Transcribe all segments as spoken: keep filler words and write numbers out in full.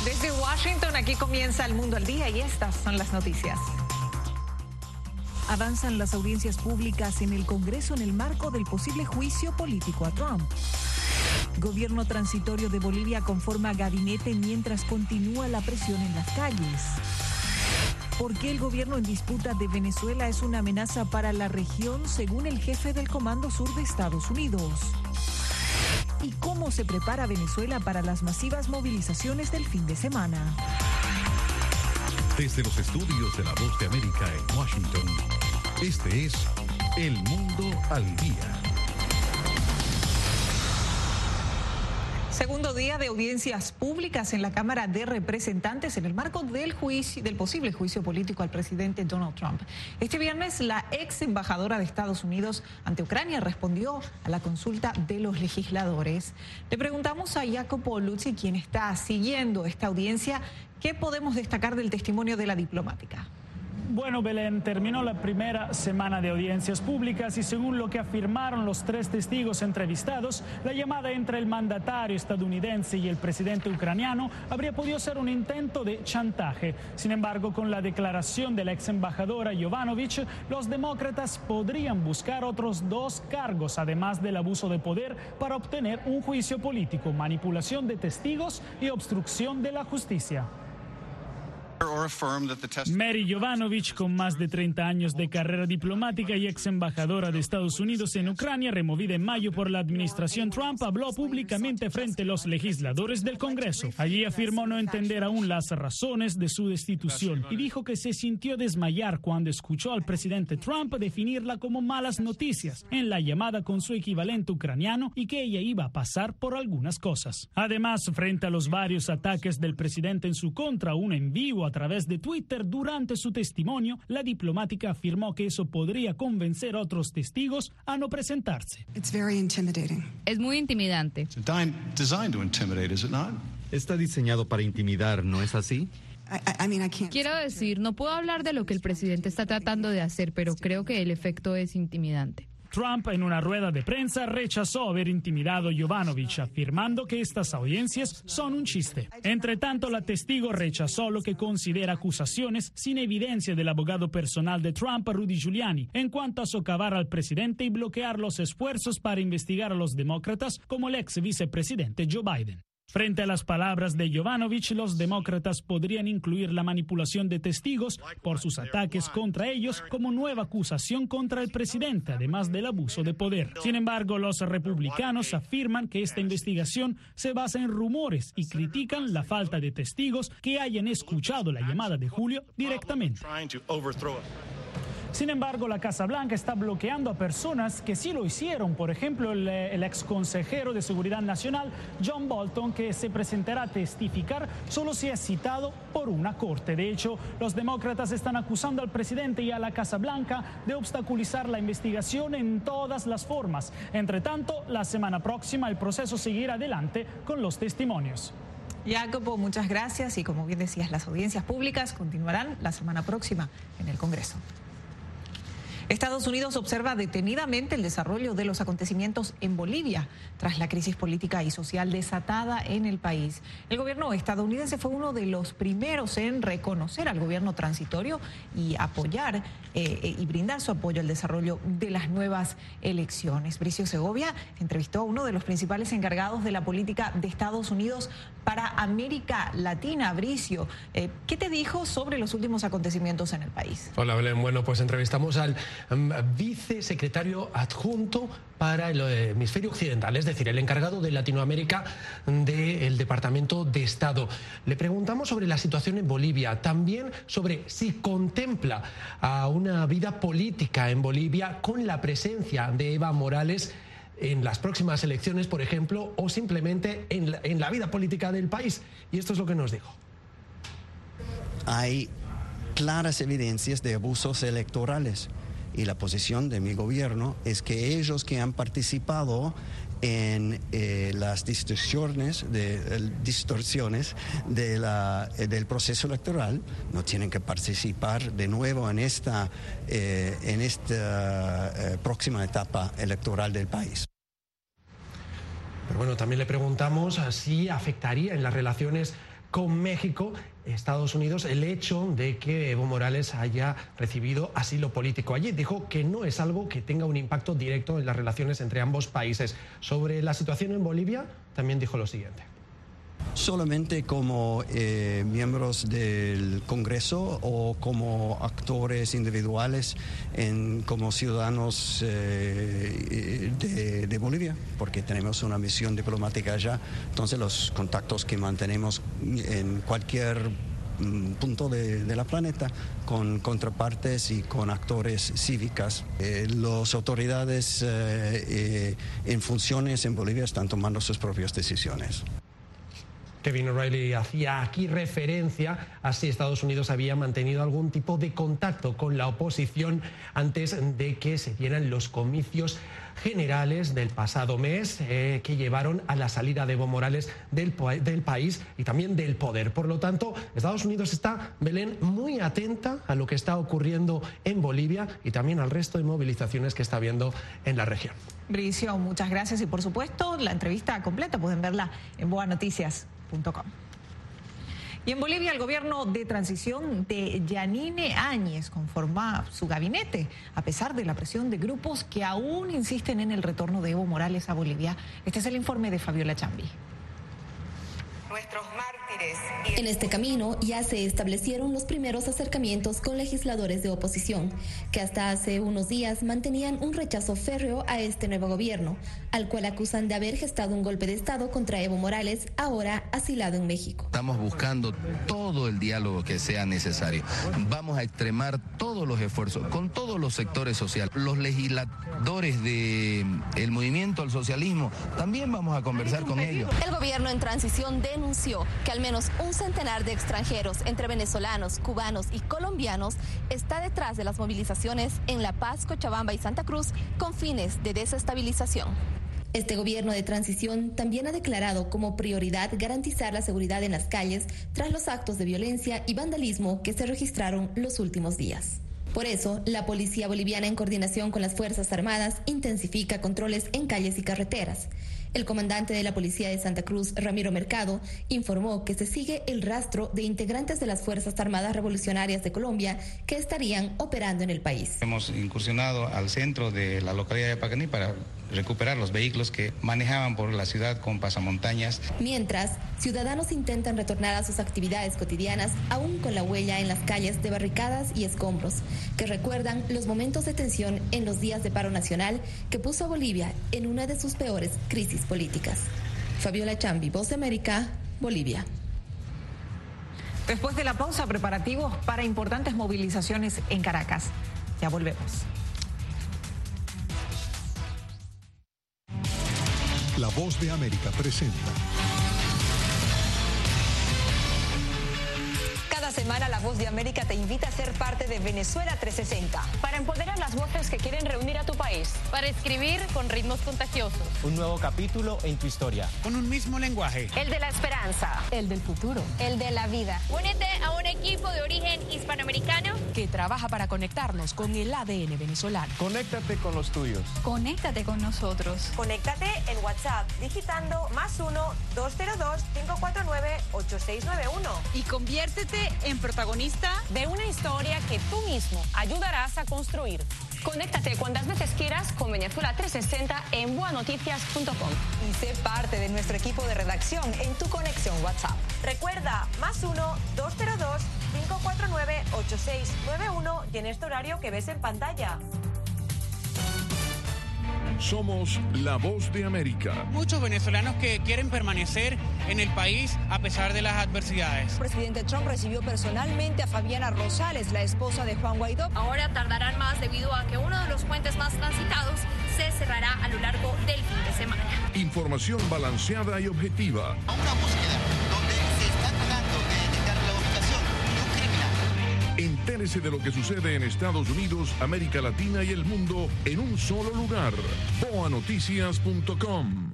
Desde Washington, aquí comienza El Mundo al Día y estas son las noticias. Avanzan las audiencias públicas en el Congreso en el marco del posible juicio político a Trump. Gobierno transitorio de Bolivia conforma gabinete mientras continúa la presión en las calles. ¿Por qué el gobierno en disputa de Venezuela es una amenaza para la región, según el jefe del Comando Sur de Estados Unidos? ¿Y cómo se prepara Venezuela para las masivas movilizaciones del fin de semana? Desde los estudios de La Voz de América en Washington, este es El Mundo al Día. Segundo día de audiencias públicas en la Cámara de Representantes en el marco del juicio, del posible juicio político al presidente Donald Trump. Este viernes, la ex embajadora de Estados Unidos ante Ucrania respondió a la consulta de los legisladores. Le preguntamos a Jacopo Luzzi, quien está siguiendo esta audiencia, ¿qué podemos destacar del testimonio de la diplomática? Bueno, Belén, terminó la primera semana de audiencias públicas y según lo que afirmaron los tres testigos entrevistados, la llamada entre el mandatario estadounidense y el presidente ucraniano habría podido ser un intento de chantaje. Sin embargo, con la declaración de la ex embajadora Yovanovitch, los demócratas podrían buscar otros dos cargos, además del abuso de poder, para obtener un juicio político, manipulación de testigos y obstrucción de la justicia. Mary Yovanovitch, con más de treinta años de carrera diplomática y ex embajadora de Estados Unidos en Ucrania, removida en mayo por la administración Trump, habló públicamente frente a los legisladores del Congreso. Allí afirmó no entender aún las razones de su destitución y dijo que se sintió desmayar cuando escuchó al presidente Trump definirla como malas noticias en la llamada con su equivalente ucraniano y que ella iba a pasar por algunas cosas. Además, frente a los varios ataques del presidente en su contra, uno en vivo a través de Twitter durante su testimonio, la diplomática afirmó que eso podría convencer a otros testigos a no presentarse. Es muy intimidante. Está diseñado para intimidar, ¿no es así? Quiero decir, no puedo hablar de lo que el presidente está tratando de hacer, pero creo que el efecto es intimidante. Trump, en una rueda de prensa, rechazó haber intimidado a Yovanovitch, afirmando que estas audiencias son un chiste. Entre tanto, la testigo rechazó lo que considera acusaciones sin evidencia del abogado personal de Trump, Rudy Giuliani, en cuanto a socavar al presidente y bloquear los esfuerzos para investigar a los demócratas, como el ex vicepresidente Joe Biden. Frente a las palabras de Yovanovitch, los demócratas podrían incluir la manipulación de testigos por sus ataques contra ellos como nueva acusación contra el presidente, además del abuso de poder. Sin embargo, los republicanos afirman que esta investigación se basa en rumores y critican la falta de testigos que hayan escuchado la llamada de julio directamente. Sin embargo, la Casa Blanca está bloqueando a personas que sí lo hicieron. Por ejemplo, el, el ex consejero de Seguridad Nacional, John Bolton, que se presentará a testificar solo si es citado por una corte. De hecho, los demócratas están acusando al presidente y a la Casa Blanca de obstaculizar la investigación en todas las formas. Entre tanto, la semana próxima el proceso seguirá adelante con los testimonios. Jacopo, muchas gracias y como bien decías, las audiencias públicas continuarán la semana próxima en el Congreso. Estados Unidos observa detenidamente el desarrollo de los acontecimientos en Bolivia tras la crisis política y social desatada en el país. El gobierno estadounidense fue uno de los primeros en reconocer al gobierno transitorio y apoyar eh, y brindar su apoyo al desarrollo de las nuevas elecciones. Bricio Segovia entrevistó a uno de los principales encargados de la política de Estados Unidos para América Latina. Bricio, eh, ¿qué te dijo sobre los últimos acontecimientos en el país? Hola, Belén. Bueno, pues entrevistamos al vicesecretario adjunto para el hemisferio occidental, es decir, el encargado de Latinoamérica del Departamento de Estado. Le preguntamos sobre la situación en Bolivia, también sobre si contempla a una vida política en Bolivia con la presencia de Evo Morales en las próximas elecciones, por ejemplo, o simplemente en la, en la vida política del país. Y esto es lo que nos dijo. Hay claras evidencias de abusos electorales. Y la posición de mi gobierno es que ellos que han participado en eh, las distorsiones, de, eh, distorsiones de la, eh, del proceso electoral no tienen que participar de nuevo en esta, eh, en esta eh, próxima etapa electoral del país. Pero bueno, también le preguntamos si afectaría en las relaciones con México, Estados Unidos, el hecho de que Evo Morales haya recibido asilo político allí. Dijo que no es algo que tenga un impacto directo en las relaciones entre ambos países. Sobre la situación en Bolivia, también dijo lo siguiente. Solamente como eh, miembros del Congreso o como actores individuales, en, como ciudadanos eh, de, de Bolivia, porque tenemos una misión diplomática allá. Entonces los contactos que mantenemos en cualquier mm, punto de, de la planeta con contrapartes y con actores cívicas. Eh, las autoridades eh, eh, en funciones en Bolivia están tomando sus propias decisiones. Kevin O'Reilly hacía aquí referencia a si Estados Unidos había mantenido algún tipo de contacto con la oposición antes de que se dieran los comicios generales del pasado mes eh, que llevaron a la salida de Evo Morales del, del país y también del poder. Por lo tanto, Estados Unidos está, Belén, muy atenta a lo que está ocurriendo en Bolivia y también al resto de movilizaciones que está habiendo en la región. Bricio, muchas gracias y por supuesto la entrevista completa pueden verla en boa noticias punto com. Y en Bolivia el gobierno de transición de Yanine Áñez conforma su gabinete a pesar de la presión de grupos que aún insisten en el retorno de Evo Morales a Bolivia. Este es el informe de Fabiola Chambi. Nuestros mártires. En este camino ya se establecieron los primeros acercamientos con legisladores de oposición, que hasta hace unos días mantenían un rechazo férreo a este nuevo gobierno, al cual acusan de haber gestado un golpe de Estado contra Evo Morales, ahora asilado en México. Estamos buscando todo el diálogo que sea necesario. Vamos a extremar todos los esfuerzos con todos los sectores sociales. Los legisladores del movimiento al socialismo, también vamos a conversar con ellos. El gobierno en transición de denunció que al menos un centenar de extranjeros, entre venezolanos, cubanos y colombianos, está detrás de las movilizaciones en La Paz, Cochabamba y Santa Cruz con fines de desestabilización. Este gobierno de transición también ha declarado como prioridad garantizar la seguridad en las calles tras los actos de violencia y vandalismo que se registraron los últimos días. Por eso, la policía boliviana, en coordinación con las Fuerzas Armadas, intensifica controles en calles y carreteras. El comandante de la Policía de Santa Cruz, Ramiro Mercado, informó que se sigue el rastro de integrantes de las Fuerzas Armadas Revolucionarias de Colombia que estarían operando en el país. Hemos incursionado al centro de la localidad de Pacaní para recuperar los vehículos que manejaban por la ciudad con pasamontañas. Mientras, ciudadanos intentan retornar a sus actividades cotidianas, aún con la huella en las calles de barricadas y escombros, que recuerdan los momentos de tensión en los días de paro nacional que puso a Bolivia en una de sus peores crisis políticas. Fabiola Chambi, Voz de América, Bolivia. Después de la pausa, preparativos para importantes movilizaciones en Caracas. Ya volvemos. La Voz de América presenta. Cada semana La Voz de América te invita a ser parte de Venezuela trescientos sesenta. Para empoderar las voces que quieren reunir a tu país. Para escribir con ritmos contagiosos. Un nuevo capítulo en tu historia. Con un mismo lenguaje. El de la esperanza. El del futuro. El de la vida. Únete a un equipo de origen hispanoamericano que trabaja para conectarnos con el A D N venezolano. Conéctate con los tuyos. Conéctate con nosotros. Conéctate en WhatsApp digitando más uno dos cero dos cinco cuatro nueve ocho seis nueve uno. Y conviértete en protagonista de una historia que tú mismo ayudarás a construir. Conéctate cuantas veces quieras con Venezuela trescientos sesenta en boa noticias punto com y sé parte de nuestro equipo de redacción en tu conexión WhatsApp. Recuerda, más uno dos cero dos cinco cuatro nueve ocho seis nueve uno y en este horario que ves en pantalla. Somos la Voz de América. Muchos venezolanos que quieren permanecer en el país a pesar de las adversidades. El presidente Trump recibió personalmente a Fabiana Rosales, la esposa de Juan Guaidó. Ahora tardarán más debido a que uno de los puentes más transitados se cerrará a lo largo del fin de semana. Información balanceada y objetiva. A una búsqueda donde se está tratando de detectar la ubicación de un criminal. Entérese de lo que sucede en Estados Unidos, América Latina y el mundo en un solo lugar. boa noticias punto com.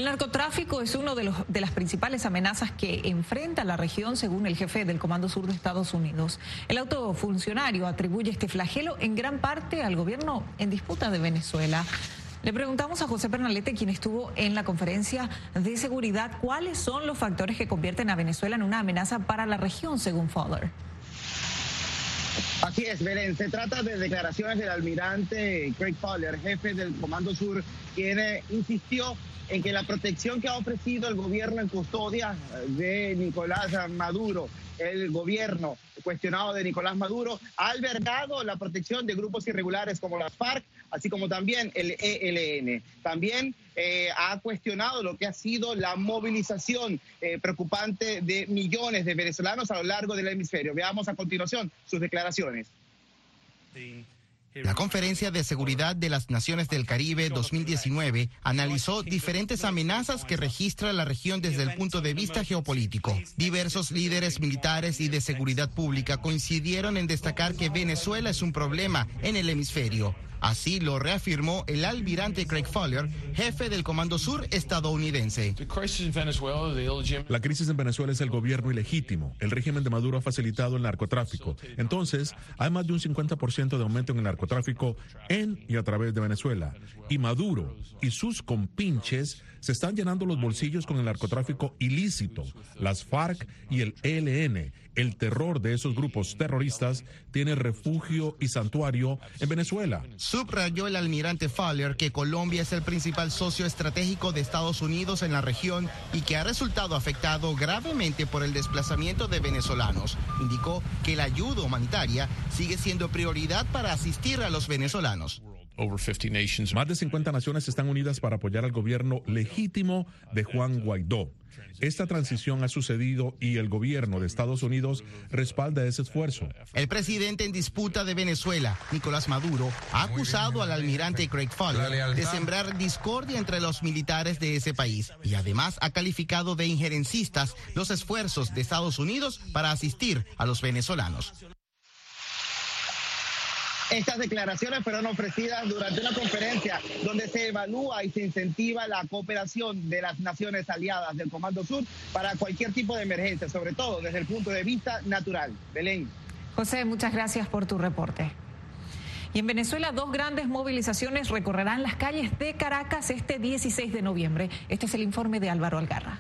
El narcotráfico es una de, los, de las principales amenazas que enfrenta la región, según el jefe del Comando Sur de Estados Unidos. El alto funcionario atribuye este flagelo en gran parte al gobierno en disputa de Venezuela. Le preguntamos a José Pernalete, quien estuvo en la conferencia de seguridad, cuáles son los factores que convierten a Venezuela en una amenaza para la región, según Fowler. Así es, Belén. Se trata de declaraciones del almirante Craig Fowler, jefe del Comando Sur, quien eh, insistió en que la protección que ha ofrecido el gobierno en custodia de Nicolás Maduro, el gobierno cuestionado de Nicolás Maduro, ha albergado la protección de grupos irregulares como las FARC, así como también el E L N. También eh, ha cuestionado lo que ha sido la movilización eh, preocupante de millones de venezolanos a lo largo del hemisferio. Veamos a continuación sus declaraciones. La Conferencia de Seguridad de las Naciones del Caribe dos mil diecinueve analizó diferentes amenazas que registra la región desde el punto de vista geopolítico. Diversos líderes militares y de seguridad pública coincidieron en destacar que Venezuela es un problema en el hemisferio. Así lo reafirmó el almirante Craig Fowler, jefe del Comando Sur estadounidense. La crisis en Venezuela es el gobierno ilegítimo. El régimen de Maduro ha facilitado el narcotráfico. Entonces, hay más de un cincuenta por ciento de aumento en el narcotráfico en y a través de Venezuela. Y Maduro y sus compinches se están llenando los bolsillos con el narcotráfico ilícito. Las FARC y el E L N, el terror de esos grupos terroristas, tiene refugio y santuario en Venezuela. Subrayó el almirante Fowler que Colombia es el principal socio estratégico de Estados Unidos en la región y que ha resultado afectado gravemente por el desplazamiento de venezolanos. Indicó que la ayuda humanitaria sigue siendo prioridad para asistir a los venezolanos. Más de cincuenta naciones están unidas para apoyar al gobierno legítimo de Juan Guaidó. Esta transición ha sucedido y el gobierno de Estados Unidos respalda ese esfuerzo. El presidente en disputa de Venezuela, Nicolás Maduro, ha acusado al almirante Craig Fowler de sembrar discordia entre los militares de ese país y además ha calificado de injerencistas los esfuerzos de Estados Unidos para asistir a los venezolanos. Estas declaraciones fueron ofrecidas durante una conferencia donde se evalúa y se incentiva la cooperación de las naciones aliadas del Comando Sur para cualquier tipo de emergencia, sobre todo desde el punto de vista natural. Belén. José, muchas gracias por tu reporte. Y en Venezuela, dos grandes movilizaciones recorrerán las calles de Caracas este dieciséis de noviembre. Este es el informe de Álvaro Algarra.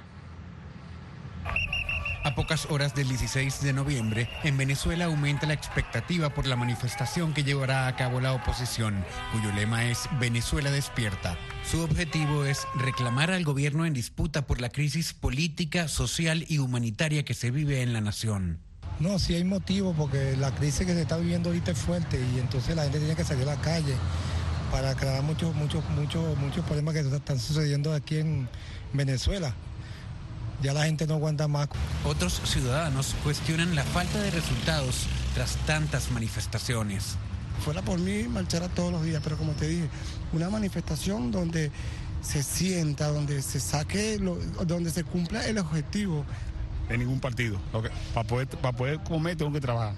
A pocas horas del dieciséis de noviembre, en Venezuela aumenta la expectativa por la manifestación que llevará a cabo la oposición, cuyo lema es Venezuela despierta. Su objetivo es reclamar al gobierno en disputa por la crisis política, social y humanitaria que se vive en la nación. No, sí hay motivo porque la crisis que se está viviendo ahorita es fuerte y entonces la gente tiene que salir a la calle para aclarar muchos, muchos, muchos, muchos problemas que están sucediendo aquí en Venezuela. Ya la gente no aguanta más. Otros ciudadanos cuestionan la falta de resultados tras tantas manifestaciones. Fuera por mí, marchara todos los días, pero como te dije, una manifestación donde se sienta, donde se saque, lo, donde se cumpla el objetivo. De ningún partido. Okay. Para poder, para poder comer tengo que trabajar.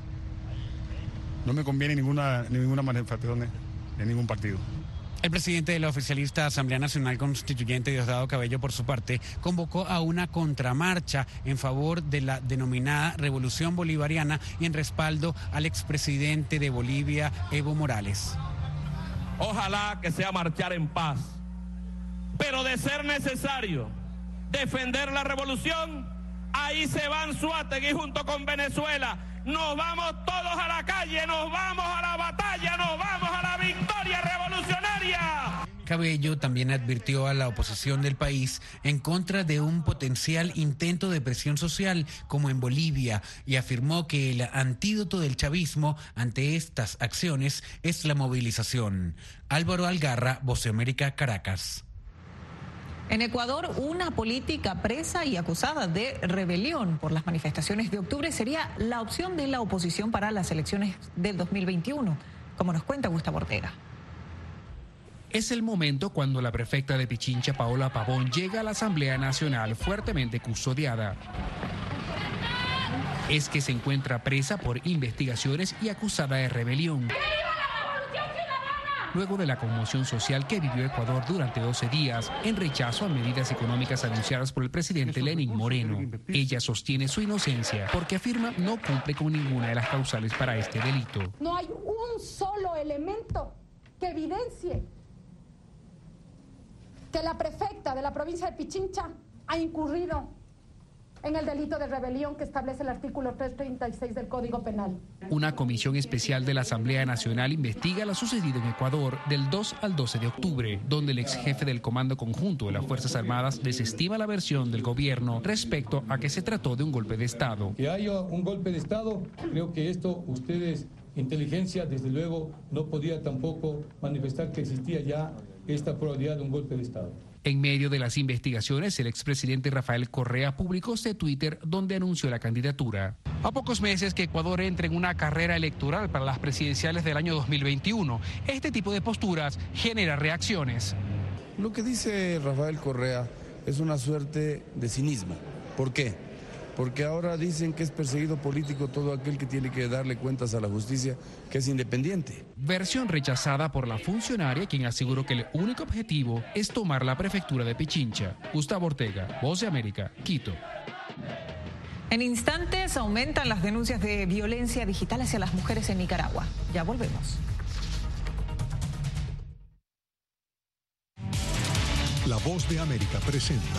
No me conviene ninguna, ninguna manifestación de, de ningún partido. El presidente de la oficialista Asamblea Nacional Constituyente, Diosdado Cabello, por su parte, convocó a una contramarcha en favor de la denominada Revolución Bolivariana y en respaldo al expresidente de Bolivia, Evo Morales. Ojalá que sea marchar en paz, pero de ser necesario defender la revolución, ahí se va Anzoátegui junto con Venezuela. Nos vamos todos a la calle, nos vamos a la batalla, nos vamos a la victoria revolucionaria. Cabello también advirtió a la oposición del país en contra de un potencial intento de presión social como en Bolivia y afirmó que el antídoto del chavismo ante estas acciones es la movilización. Álvaro Algarra, Voz de América, Caracas. En Ecuador, una política presa y acusada de rebelión por las manifestaciones de octubre sería la opción de la oposición para las elecciones del dos mil veintiuno, como nos cuenta Gustavo Ortega. Es el momento cuando la prefecta de Pichincha, Paola Pavón, llega a la Asamblea Nacional fuertemente custodiada. Es que se encuentra presa por investigaciones y acusada de rebelión. luego de la conmoción social que vivió Ecuador durante doce días en rechazo a medidas económicas anunciadas por el presidente Lenín Moreno. Ella sostiene su inocencia porque afirma no cumple con ninguna de las causales para este delito. No hay un solo elemento que evidencie que la prefecta de la provincia de Pichincha ha incurrido en el delito de rebelión que establece el artículo trescientos treinta y seis del Código Penal. Una comisión especial de la Asamblea Nacional investiga lo sucedido en Ecuador del dos al doce de octubre, donde el ex jefe del Comando Conjunto de las Fuerzas Armadas desestima la versión del gobierno respecto a que se trató de un golpe de Estado. Que haya un golpe de Estado, creo que esto ustedes, inteligencia, desde luego, no podía tampoco manifestar que existía ya esta probabilidad de un golpe de Estado. En medio de las investigaciones, el expresidente Rafael Correa publicó este Twitter donde anunció la candidatura. A pocos meses que Ecuador entre en una carrera electoral para las presidenciales del año dos mil veintiuno, este tipo de posturas genera reacciones. Lo que dice Rafael Correa es una suerte de cinismo. ¿Por qué? Porque ahora dicen que es perseguido político todo aquel que tiene que darle cuentas a la justicia, que es independiente. Versión rechazada por la funcionaria, quien aseguró que el único objetivo es tomar la prefectura de Pichincha. Gustavo Ortega, Voz de América, Quito. En instantes aumentan las denuncias de violencia digital hacia las mujeres en Nicaragua. Ya volvemos. La Voz de América presenta.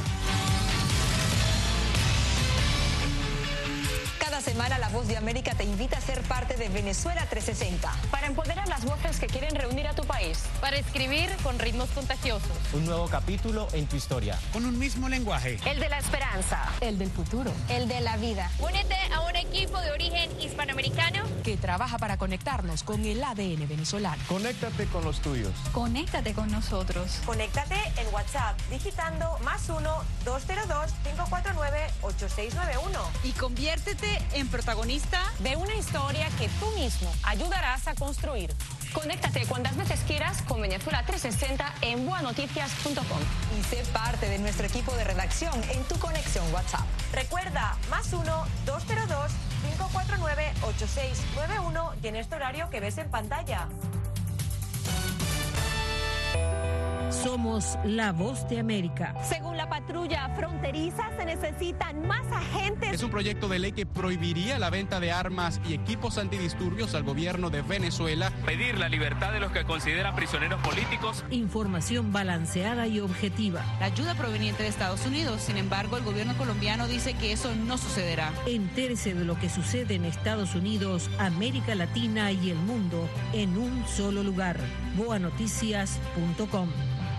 Cada semana La Voz de América te invita a ser parte de Venezuela trescientos sesenta para empoderar las voces que quieren reunir a tu país. Para escribir con ritmos contagiosos. Un nuevo capítulo en tu historia. Con un mismo lenguaje. El de la esperanza. El del futuro. El de la vida. Únete a un equipo de origen hispanoamericano que trabaja para conectarnos con el A D N venezolano. Conéctate con los tuyos. Conéctate con nosotros. Conéctate en WhatsApp digitando más uno dos cero dos cinco cuatro nueve ocho seis nueve uno. Y conviértete en protagonista de una historia que tú mismo ayudarás a construir. Conéctate cuantas veces quieras con Venezuela trescientos sesenta en boa noticias punto com y sé parte de nuestro equipo de redacción en tu conexión WhatsApp. Recuerda, más uno dos cero dos cinco cuatro nueve ocho seis nueve uno y en este horario que ves en pantalla. Somos la Voz de América. Según la patrulla fronteriza, se necesitan más agentes. Es un proyecto de ley que prohibiría la venta de armas y equipos antidisturbios al gobierno de Venezuela. Pedir la libertad de los que considera prisioneros políticos. Información balanceada y objetiva. La ayuda proveniente de Estados Unidos. Sin embargo, el gobierno colombiano dice que eso no sucederá. Entérese de lo que sucede en Estados Unidos, América Latina y el mundo en un solo lugar. boa noticias punto com.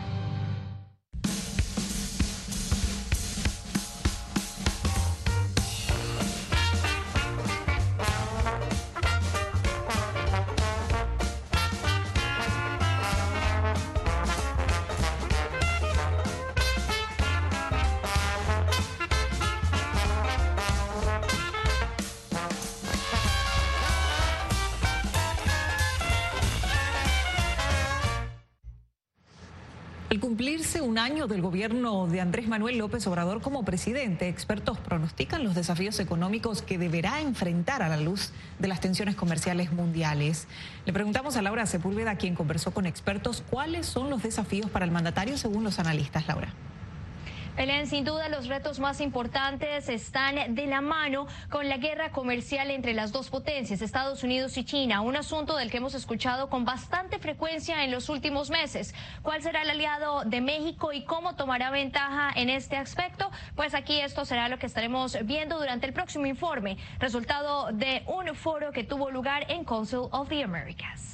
Al cumplirse un año del gobierno de Andrés Manuel López Obrador como presidente, expertos pronostican los desafíos económicos que deberá enfrentar a la luz de las tensiones comerciales mundiales. Le preguntamos a Laura Sepúlveda, quien conversó con expertos, cuáles son los desafíos para el mandatario según los analistas. Laura. Belén, sin duda los retos más importantes están de la mano con la guerra comercial entre las dos potencias, Estados Unidos y China, un asunto del que hemos escuchado con bastante frecuencia en los últimos meses. ¿Cuál será el aliado de México y cómo tomará ventaja en este aspecto? Pues aquí esto será lo que estaremos viendo durante el próximo informe, resultado de un foro que tuvo lugar en Council of the Americas.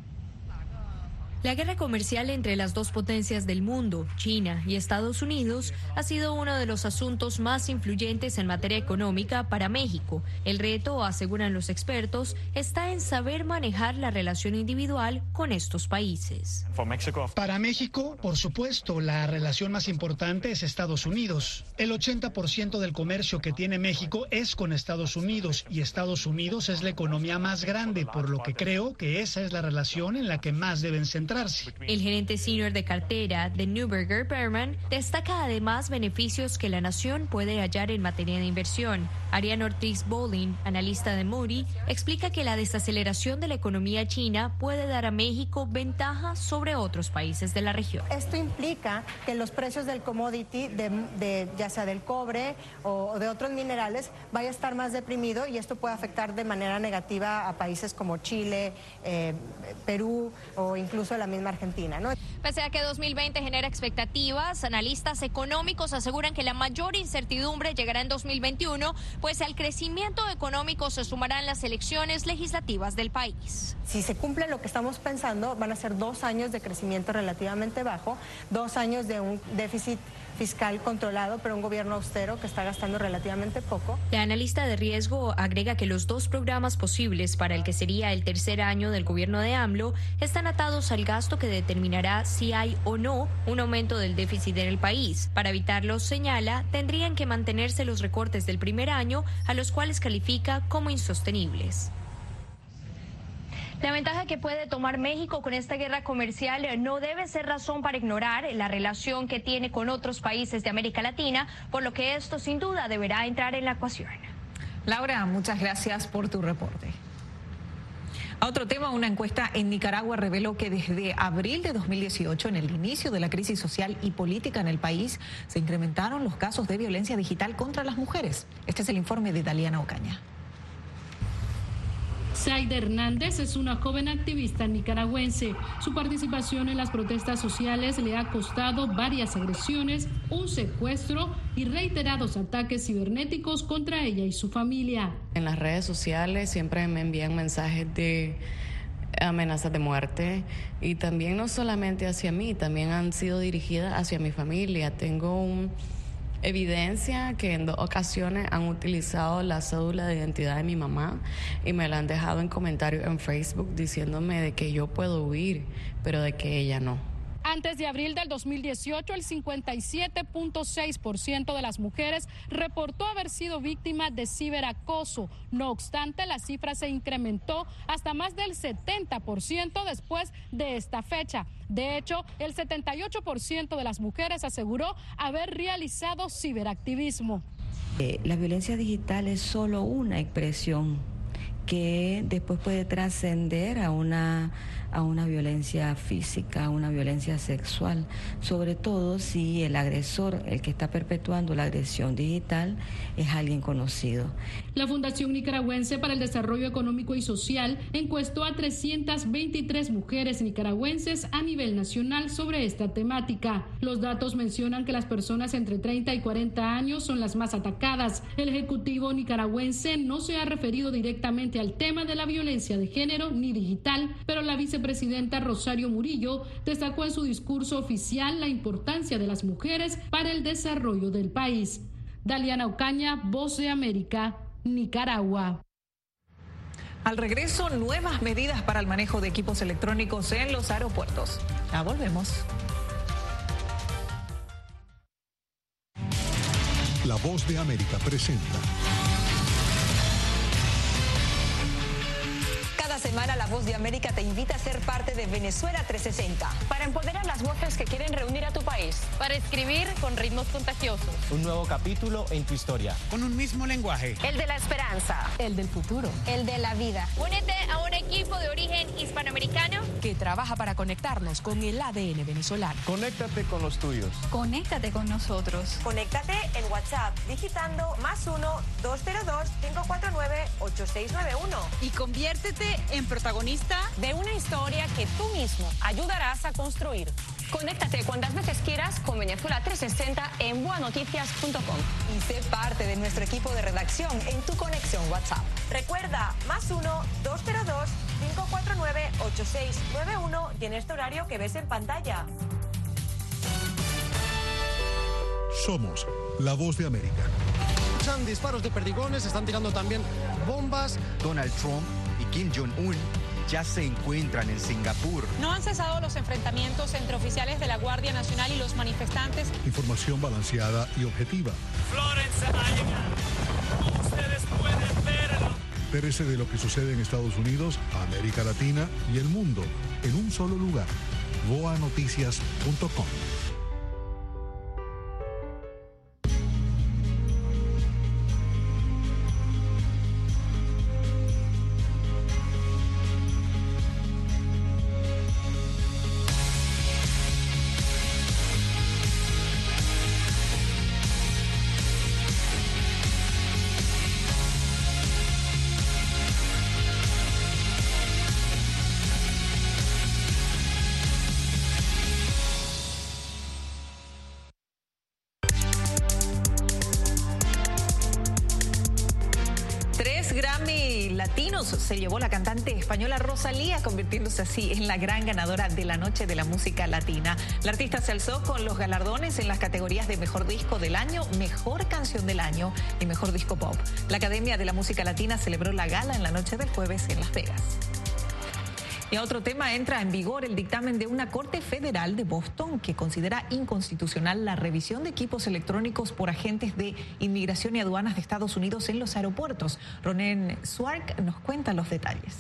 La guerra comercial entre las dos potencias del mundo, China y Estados Unidos, ha sido uno de los asuntos más influyentes en materia económica para México. El reto, aseguran los expertos, está en saber manejar la relación individual con estos países. Para México, por supuesto, la relación más importante es Estados Unidos. El ochenta por ciento del comercio que tiene México es con Estados Unidos y Estados Unidos es la economía más grande, por lo que creo que esa es la relación en la que más deben centrarse. concentrarse. El gerente senior de cartera de Neuberger Berman destaca además beneficios que la nación puede hallar en materia de inversión. Ariane Ortiz Bowling, analista de Moody, explica que la desaceleración de la economía china puede dar a México ventaja sobre otros países de la región. Esto implica que los precios del commodity, de, de, ya sea del cobre o, o de otros minerales, vaya a estar más deprimido y esto puede afectar de manera negativa a países como Chile, eh, Perú o incluso la misma Argentina, ¿no? Pese a que dos mil veinte genera expectativas, analistas económicos aseguran que la mayor incertidumbre llegará en dos mil veintiuno, pues al crecimiento económico se sumarán las elecciones legislativas del país. Si se cumple lo que estamos pensando, van a ser dos años de crecimiento relativamente bajo, dos años de un déficit fiscal controlado, pero un gobierno austero que está gastando relativamente poco. La analista de riesgo agrega que los dos programas posibles para el que sería el tercer año del gobierno de AMLO están atados al gasto que determinará si hay o no un aumento del déficit en el país. Para evitarlo, señala, tendrían que mantenerse los recortes del primer año, a los cuales califica como insostenibles. La ventaja que puede tomar México con esta guerra comercial no debe ser razón para ignorar la relación que tiene con otros países de América Latina, por lo que esto sin duda deberá entrar en la ecuación. Laura, muchas gracias por tu reporte. A otro tema, una encuesta en Nicaragua reveló que desde abril de dos mil dieciocho, en el inicio de la crisis social y política en el país, se incrementaron los casos de violencia digital contra las mujeres. Este es el informe de Daliana Ocaña. Zaida Hernández es una joven activista nicaragüense. Su participación en las protestas sociales le ha costado varias agresiones, un secuestro y reiterados ataques cibernéticos contra ella y su familia. En las redes sociales siempre me envían mensajes de amenazas de muerte y también no solamente hacia mí, también han sido dirigidas hacia mi familia. Tengo un evidencia que en dos ocasiones han utilizado la cédula de identidad de mi mamá y me la han dejado en comentarios en Facebook diciéndome de que yo puedo huir, pero de que ella no. Antes de abril del dos mil dieciocho, el cincuenta y siete punto seis por ciento de las mujeres reportó haber sido víctima de ciberacoso. No obstante, la cifra se incrementó hasta más del setenta por ciento después de esta fecha. De hecho, el setenta y ocho por ciento de las mujeres aseguró haber realizado ciberactivismo. Eh, la violencia digital es solo una expresión que después puede trascender a una, a una violencia física, a una violencia sexual, sobre todo si el agresor, el que está perpetuando la agresión digital, es alguien conocido. La Fundación Nicaragüense para el Desarrollo Económico y Social encuestó a trescientas veintitrés mujeres nicaragüenses a nivel nacional sobre esta temática. Los datos mencionan que las personas entre treinta y cuarenta años son las más atacadas. El Ejecutivo nicaragüense no se ha referido directamente al tema de la violencia de género ni digital, pero la vicepresidenta Rosario Murillo destacó en su discurso oficial la importancia de las mujeres para el desarrollo del país. Daliana Ocaña, Voz de América, Nicaragua. Al regreso, nuevas medidas para el manejo de equipos electrónicos en los aeropuertos. Ya volvemos. La Voz de América presenta. Cada semana La Voz de América te invita a ser parte de Venezuela trescientos sesenta. Para empoderar las voces que quieren reunir a tu país. Para escribir con ritmos contagiosos. Un nuevo capítulo en tu historia. Con un mismo lenguaje. El de la esperanza. El del futuro. El de la vida. Únete a un equipo de origen hispanoamericano que trabaja para conectarnos con el A D N venezolano. Conéctate con los tuyos. Conéctate con nosotros. Conéctate en WhatsApp digitando más uno dos cero dos cinco cuatro nueve ocho seis nueve uno. Y conviértete en protagonista de una historia que tú mismo ayudarás a construir. Conéctate cuantas veces quieras con Venezuela trescientos sesenta en boa noticias punto com y sé parte de nuestro equipo de redacción en tu conexión WhatsApp. Recuerda, más uno dos cero dos cinco cuatro nueve ocho seis nueve uno y en este horario que ves en pantalla. Somos La Voz de América. Escuchan disparos de perdigones, están tirando también bombas. Donald Trump y Kim Jong-un ya se encuentran en Singapur. No han cesado los enfrentamientos entre oficiales de la Guardia Nacional y los manifestantes. Información balanceada y objetiva. Florence ha llegado. Como ustedes pueden verlo. Entérese de lo que sucede en Estados Unidos, América Latina y el mundo en un solo lugar. voa noticias punto com. Se llevó la cantante española Rosalía, convirtiéndose así en la gran ganadora de la noche de la música latina. La artista se alzó con los galardones en las categorías de Mejor Disco del Año, Mejor Canción del Año y Mejor Disco Pop. La Academia de la Música Latina celebró la gala en la noche del jueves en Las Vegas. Y a otro tema, entra en vigor el dictamen de una corte federal de Boston que considera inconstitucional la revisión de equipos electrónicos por agentes de inmigración y aduanas de Estados Unidos en los aeropuertos. Ronen Swark nos cuenta los detalles.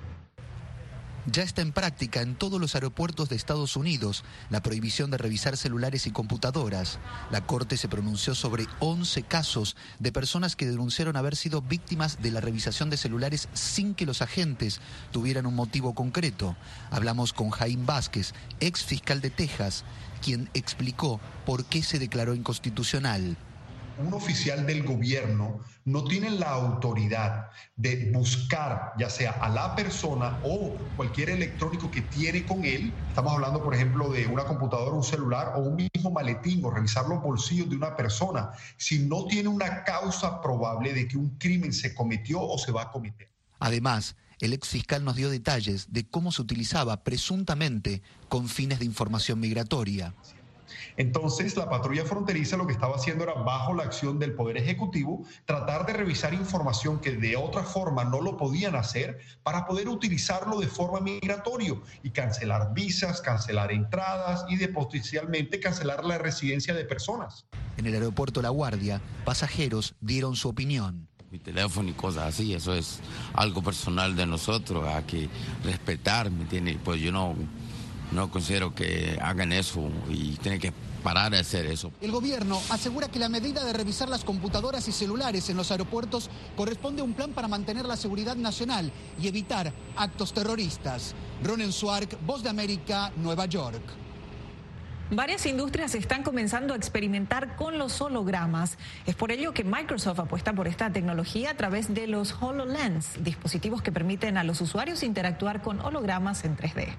Ya está en práctica en todos los aeropuertos de Estados Unidos la prohibición de revisar celulares y computadoras. La Corte se pronunció sobre once casos de personas que denunciaron haber sido víctimas de la revisación de celulares sin que los agentes tuvieran un motivo concreto. Hablamos con Jaime Vázquez, ex fiscal de Texas, quien explicó por qué se declaró inconstitucional. Un oficial del gobierno no tiene la autoridad de buscar ya sea a la persona o cualquier electrónico que tiene con él. Estamos hablando, por ejemplo, de una computadora, un celular o un mismo maletín, o revisar los bolsillos de una persona, si no tiene una causa probable de que un crimen se cometió o se va a cometer. Además, el ex fiscal nos dio detalles de cómo se utilizaba presuntamente con fines de información migratoria. Entonces, la patrulla fronteriza lo que estaba haciendo era, bajo la acción del Poder Ejecutivo, tratar de revisar información que de otra forma no lo podían hacer para poder utilizarlo de forma migratoria y cancelar visas, cancelar entradas y de potencialmente cancelar la residencia de personas. En el aeropuerto La Guardia, pasajeros dieron su opinión. Mi teléfono y cosas así, eso es algo personal de nosotros, hay que respetar, ¿me entiendes? Pues yo no... No considero que hagan eso y tienen que parar de hacer eso. El gobierno asegura que la medida de revisar las computadoras y celulares en los aeropuertos corresponde a un plan para mantener la seguridad nacional y evitar actos terroristas. Ronen Swark, Voz de América, Nueva York. Varias industrias están comenzando a experimentar con los hologramas. Es por ello que Microsoft apuesta por esta tecnología a través de los HoloLens, dispositivos que permiten a los usuarios interactuar con hologramas en tres D.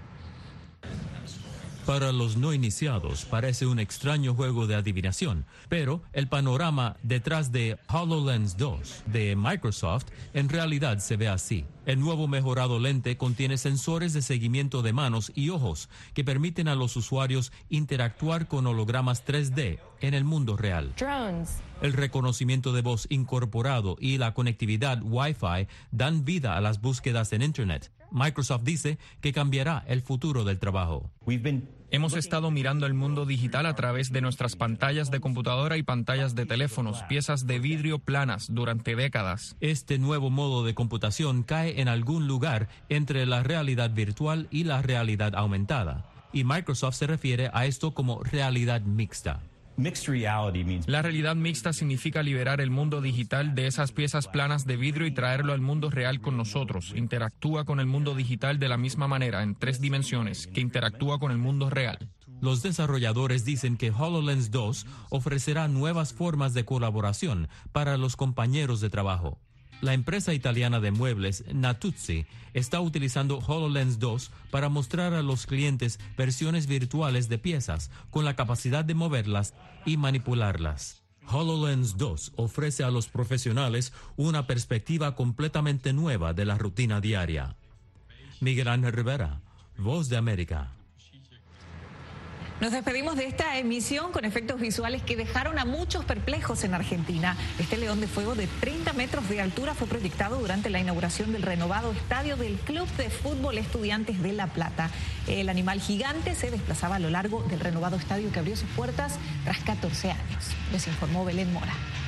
Para los no iniciados parece un extraño juego de adivinación, pero el panorama detrás de HoloLens dos de Microsoft en realidad se ve así. El nuevo mejorado lente contiene sensores de seguimiento de manos y ojos que permiten a los usuarios interactuar con hologramas tres D en el mundo real. Drones. El reconocimiento de voz incorporado y la conectividad Wi-Fi dan vida a las búsquedas en Internet. Microsoft dice que cambiará el futuro del trabajo. Hemos estado mirando el mundo digital a través de nuestras pantallas de computadora y pantallas de teléfonos, piezas de vidrio planas, durante décadas. Este nuevo modo de computación cae en algún lugar entre la realidad virtual y la realidad aumentada, y Microsoft se refiere a esto como realidad mixta. La realidad mixta significa liberar el mundo digital de esas piezas planas de vidrio y traerlo al mundo real con nosotros. Interactúa con el mundo digital de la misma manera, en tres dimensiones, que interactúa con el mundo real. Los desarrolladores dicen que HoloLens dos ofrecerá nuevas formas de colaboración para los compañeros de trabajo. La empresa italiana de muebles Natuzzi está utilizando HoloLens dos para mostrar a los clientes versiones virtuales de piezas con la capacidad de moverlas y manipularlas. HoloLens dos ofrece a los profesionales una perspectiva completamente nueva de la rutina diaria. Miguel Ángel Rivera, Voz de América. Nos despedimos de esta emisión con efectos visuales que dejaron a muchos perplejos en Argentina. Este león de fuego de treinta metros de altura fue proyectado durante la inauguración del renovado estadio del Club de Fútbol Estudiantes de La Plata. El animal gigante se desplazaba a lo largo del renovado estadio que abrió sus puertas tras catorce años. Les informó Belén Mora.